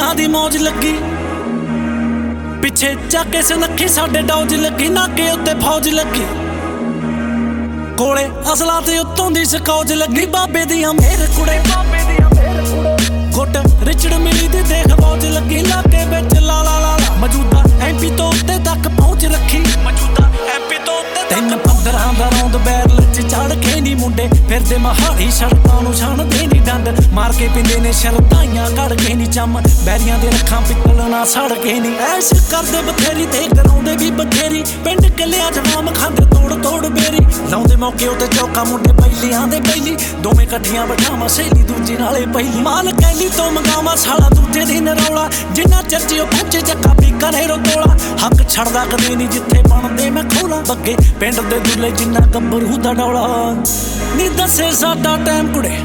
ਬੈਲੀਆਂ ਦੀ ਮੌਜ ਲੱਗੀ ਪਿੱਛੇ ਚੱਕੇ ਸੁਨੱਖੀ ਸਾਡੇ ਡੌਜ ਲੱਗੀ ਨਾਕੇ ਉੱਤੇ ਫੌਜ ਲੱਗੀ ਕੋਲੇ ਅਸਲਾਂ ਤੇ ਉੱਤੋਂ ਦੀ ਸਕੌਜ ਲੱਗੀ ਬਾਬੇ ਦੀਆਂ ਮੇਰ ਕੁੜੇ ਗੁੱਟ ਰਿਚੜ ਮਿਲੀ ਦੀ ਦੇਖ ਫੌਜ ਲੱਗੀ ਲਾਗੇ ਵਿੱਚ ਲਾ ਲਾ ਲਾ ਮੌਜੂਦਾ ਐਮਪੀ ਤੋਂ ਉੱਤੇ ਤੱਕ ਪਹੁੰਚ ਰੱਖੀ ਮੌਜੂਦਾ ਐਮਪੀ ਤੋਂ ਉੱਤੇ 3-15 ਦਾ ਰੌਂਦ ਬੈਰਲ ਚ ਚੜ ਕੇ ਨੀ ਮੁੰਡੇ ਫਿਰਦੇ ਮਹਾੜੀ ਸੜਕਾਂ ਨੂੰ ਛਾਣਦੇ ਨੀ ਡੰਡ ਮਾਰ ਕੇ ਪਿੰਦੇ ਨੇ ਸ਼ਰਤਾਈਆਂ ਕੱਢ ਕੇ ਨੀ ਚੰਮ ਬੈਰੀਆਂ ਦੇ ਰੱਖਾਂ ਪਿੱਤਲ ਨਾ ਸੜ ਕੇ ਨੀ ਐਸ਼ ਕਰਦੇ ਬਥੇਰੀ ਤੇ ਕਰਾਉਂਦੇ ਵੀ ਬਥੇਰੀ ਪਿੰਡ ਕਿਲਿਆਂ ਚ ਮਾਮ ਖਾਂਦੇ ਤੋੜ ਤੋੜ ਬੇਰੀ ਲਾਉਂਦੇ ਮੌਕੇ ਉੱਤੇ ਚੌਕਾ ਮੁੰਡੇ ਪਹਿਲੀਆਂ ਦੇ ਪਹਿਲੀ ਦੋਵੇਂ ਇਕੱਠੀਆਂ ਬਿਠਾਵਾਂ ਸਹੇਲੀ ਦੂਜੀ ਨਾਲੇ ਪਹਿਲੀ ਮਾਲ ਕੈਲੀ ਤੋਂ ਮੰਗਾਵਾਂ ਸਾਲਾ ਦੂਜੇ ਦੀ ਨਰੌਲਾ ਜਿੰਨਾ ਚਰਚੇ ਉਹ ਪਹੁੰਚੇ ਚੱਕਾ ਪੀਕਾ ਨੇ ਰੋਤੋਲਾ ਹੱਕ ਛੱਡਦਾ ਕਦੇ ਨੀ ਜਿੱਥੇ ਬਣਦੇ ਮੈਂ ਖੋਲਾ ਬੱਗੇ ਪਿੰਡ ਦੇ ਦੁੱਲੇ ਜਿੰਨਾ ਗੱਭਰੂ ਦਾ ਡੌਲਾ ਨੀ ਦੱਸੇ ਸਾਡਾ ਟਾਈਮ ਕੁੜੇ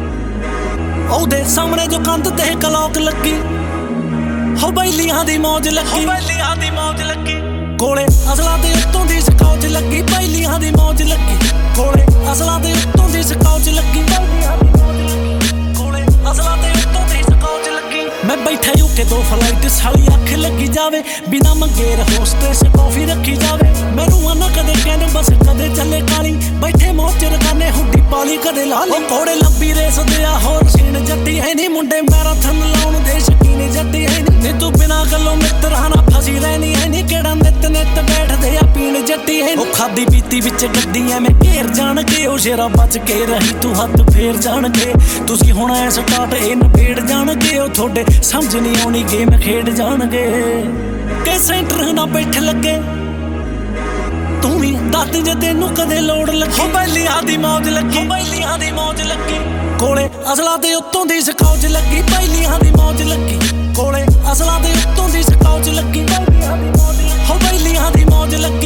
ਉਹਦੇ ਸਾਹਮਣੇ ਜੋ ਕੰਧ ਤੇ ਕਲੌਕ ਲੱਗੀ ਹੋ ਬੈਲੀਆਂ ਦੀ ਮੌਜ ਲੱਗੀ ਬੈਲੀਆਂ ਦੀ ਮੌਜ ਲੱਗੀ ਕੋਲੇ ਅਸਲਾਂ ਦੇ ਉੱਤੋਂ ਦੀ ਸਕੌਚ ਲੱਗੀ ਬੈਲੀਆਂ ਦੀ ਮੌਜ ਲੱਗੀ ਕੋਲੇ ਅਸਲਾਂ ਦੇ ਉੱਤੋਂ ਦੀ ਸਕੌਚ ਲੱਗੀ ਕੋਲੇ ਅਸਲਾਂ ਦੇ ਉੱਤੋਂ ਦੀ ਸਕੌਚ ਲੱਗੀ ਮੈਂ ਬੈਠਾ ਯੂਕੇ ਤੋਂ ਫਲਾਈਟ ਸਾਲੀ ਅੱਖ ਲੱਗੀ ਜਾਵੇ ਬਿਨਾ ਮੰਗੇ ਹੋਸਟੇਸ ਕਾਫੀ ਰੱਖੀ ਜਾਵੇ ਮੈਨੂੰ ਆਨਾ ਕਦੇ ਕਹਿੰਦੇ ਬਸ ਕਦੇ ਚੱਲੇ ਕਾਲੀ ਬੈਠੇ ਮੋਚ ਰਖਾਨੇ ਹੁੱਡੀ ਪਾਲੀ ਕਦੇ ਲਾ ਲਈ ਕੋੜੇ ਲੱਭੀ ਰੇਸ ਦੇ ਆ ਹੋਰ ਸੀਨ ਜੱਟੀ ਹੈ ਨੀ ਮੁੰਡੇ ਮੈਰਾਥਨ ਲਾਉਣ ਦੇ ਸ਼ਕੀਨ ਜੱਟੀ ਹੈ ਨੀ ਤੂੰ ਬਿਨਾ ਗੱਲੋਂ ਮਿੱਤਰਾਂ ਨਾਲ ਫਸੀ ਰਹਿਣੀ ਹੈ ਨੀ ਕਿਹੜਾ ਨਿੱਤ ਬੈਠਦੇ ਆ ਪੀਣ ਜੱਟੀ ਹੈ ਉਹ ਖਾਦੀ ਪੀਤੀ ਵਿੱਚ ਗੱਡੀ ਐਵੇਂ ਘੇਰ ਜਾਣਗੇ ਉਹ ਸ਼ੇਰਾ ਬਚ ਕੇ ਰਹੀ ਤੂੰ ਹੱਥ ਫੇਰ ਜਾਣਗੇ ਤੁਸੀਂ ਹੁਣ ਐ ਸਟਾਰਟ ਇਹ ਨਵੇੜ ਜਾਣਗੇ ਉਹ ਤੁਹਾਡੇ ਸਮਝ ਨਹੀਂ ਆਉਣੀ ਗੇਮ ਖੇਡ ਜਾਣਗੇ ਕਿ ਸੈਂਟਰ ਨਾ ਬੈਠ ਲੱਗੇ ਤੂੰ ਵੀ ਦੱਤ ਜੇ ਤੈਨੂੰ ਕਦੇ ਲੋੜ ਲੱਗੀ ਬੈਲੀਆਂ ਦੀ ਮੌਜ ਲੱਗੀ ਬੈਲੀਆਂ ਦੀ ਮੌਜ ਲੱਗੀ ਕੋਲੇ ਅਸਲਾਂ ਦੇ ਉੱਤੋਂ ਦੀ ਸਕੌਚ ਲੱਗੀ ਬੈਲੀਆਂ ਦੀ ਮੌਜ ਲੱਗੀ ਕੋਲੇ ਅਸਲਾਂ ਦੇ ਉੱਤੋਂ ਦੀ ਸਕੌਚ ਲੱਗੀ ਬੈਲੀਆਂ ਦੀ ਮੌਜ ਲੱਗੀ